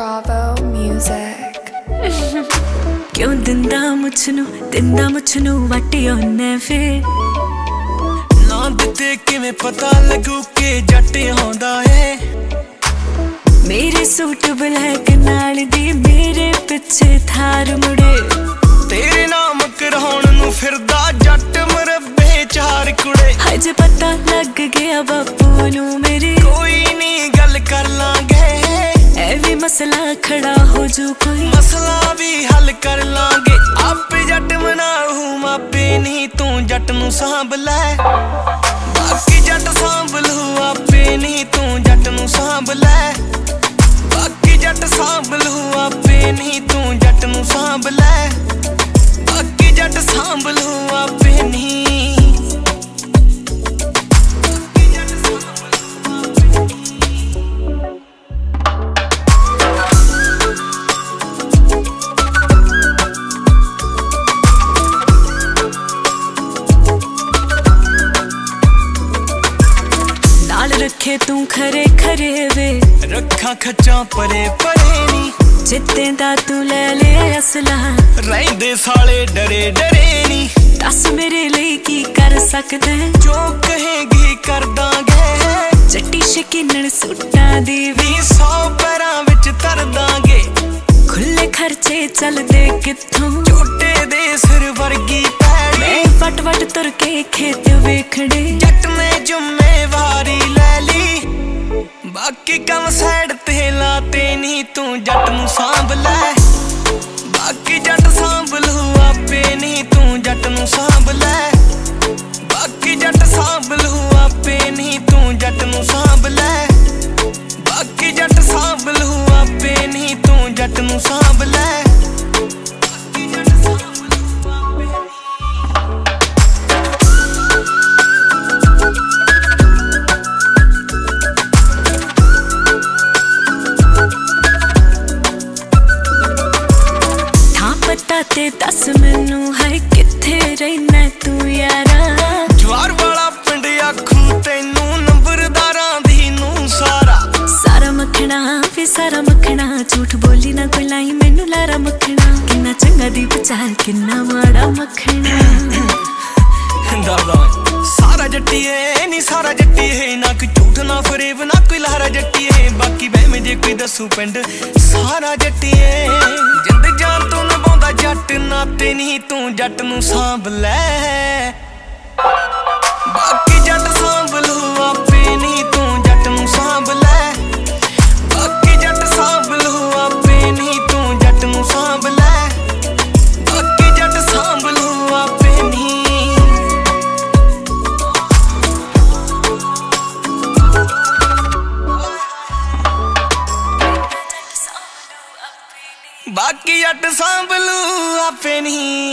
Bravo Music. क्यों दिंदा मुझनू वाटी ओने फिर ना दिते किवें पता लगू के जट आउंदा है। मेरे सूट ब्लैक नाल दी मेरे पिछे थार मुड़े तेरे नाम कराउण नू फिरदा जट मरब्बे चार कुड़े। हज पता लग गया बापू नू मेरे कोई नी गल कर लांगे ऐ भी मसला खड़ा हो जो कोई मसला भी हल कर लांगे। आपे जट मनाऊ मापे नहीं तू जट नू सांभ लै बाकी जट सांभ लू आपे नहीं तू जट नू सांभ लै बाकी जट सांभ लू आपे नहीं तू जट नू सांभ लै बाकी जट सांभ लू आपे नहीं। रखे तू खरे खरे वे रखा खचा परे परे नी जिते दा तू ले ले असला रहिंदे साले डरे डरे नी। दस मेरे लिए की कर सकदे जो कहेगी कर दांगे जट्टी शकीनन सूटां दी भी 100 पैरां विच तर दांगे। खुले खर्चे चलदे कित्थों झूठे दे सिर वर्गी पैड़ी मैं वट वट तुर के खेत वेखड़े जट ने जुम्मेवारी ले ली बाकी कम साइड ते लाते नहीं तू जट नू सांभ लै बाकी जट सांभ लू आपे नहीं तू जट नू सांभ लै बाकी जट सांभ लू आपे नहीं तू जट नू सांभ लै बाकी जट सांभ लू आपे नहीं तू जट नू सांभ लै। ते दस मैनू है किथे रहना तू यारा जवार वाला पिंड आखू तैनू नंबरदारां दी नू सारा मखना वे सारा मखना झूठ बोली ना कोई लाई मैनू लारा मखना किन्ना चंगा दी बचाल किन्ना माड़ा मखना सारा जट्टी है नी सारा जट्टी है ना कोई झूठ ना फरेब ना कोई लहरा जट्टी है बाकी बहमे जे कोई दसू पिंड सारा जट्टी है। जिंद जान तू निभाउंदा जट नाते नहीं तू जट नू सांभ लै बाकी जट सांभ लू आपे नहीं तू जट नू सांभ लै बाकी जट सांभ लू आपे नहीं तू जट नू सांभ लै बाकी जट सांभ लू आपे नहीं। बाकी जट सांभ लू आपे नहीं।